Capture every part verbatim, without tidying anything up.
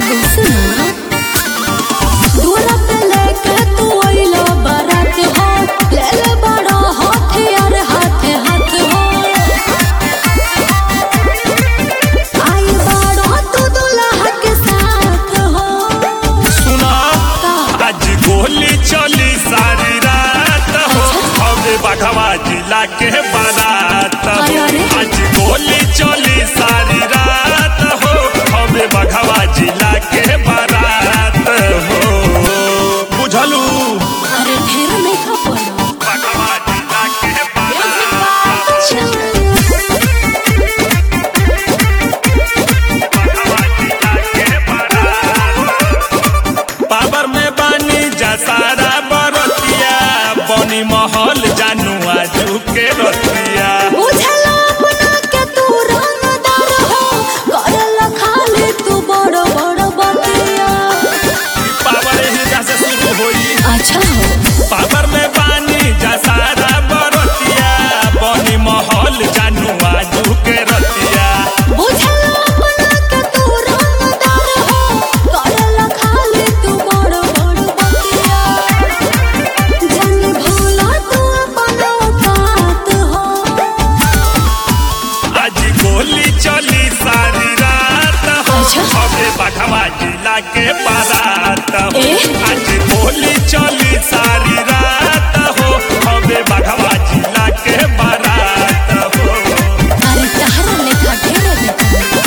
बाघवा जिला के बारात हो, आज गोली चली सारी रात हो, हमें बाघवा जिला के बारात हो। बुझलू अरे ढेर नहीं खपलो बाघवा जिला के बारात बाघवा जिला के बारात पावर में बानी जा सारा बरतिया बनी महल जानू आजू के रतिया बुझला अपना के तू रंगदार हो करल खाली तू बड़ बड़ बतिया पावर ही जैसे शुरू होई अच्छा हो पावर में पानी जा सारा बरतिया बनी महल जानू आजू के रतिया बुझला अपना के तू रंगदार हो करल खाली तू बड़ बड़ बतिया जान भूला तू अपना औकात हो आज गोली चली सारी रात हो, हमें बाघवा जिला के बारात हो। आज गोली चली सारी रात हो, हमें बाघवा जिला के बारात हो। अरे तहरा लेखा ढेर देखा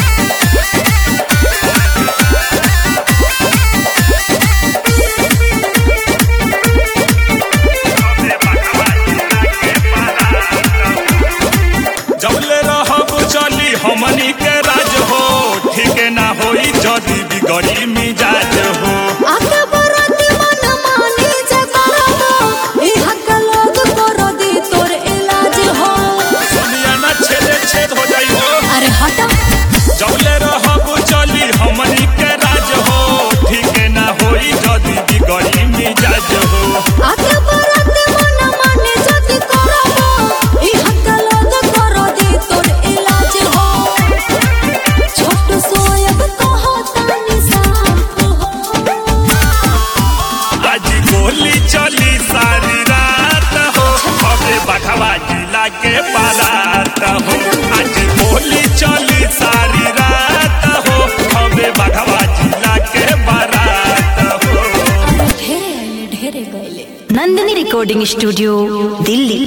जबले रहब चली हमनी के राज हो, ठीक ना होई जदी बिगड़ी मिजाज हो। आके बराती मन मानी जे करबो इहा के लोग कर दी तोर इलाज हो सोनिया ना छेदे छेद हो जाई हो। अरे हटा जबले रहब चली हमनी के राज हो, ठीक ना होई जदी बिगड़ी मिजाज हो। आके बराती मन मानी जदी करबो इहा के लोग कर दी तोर इलाज हो छोट सोयब कहो तानी साफ हो आज गोली चली सारी रात हो, हमें बाघवा जिला के बारात हो। आज गोली चली सारी रात हो, हमें बाघवा जिला के बारात हो। ढेरे आइले ढेरे गइले नंदिनी रिकॉर्डिंग स्टूडियो दिल्ली।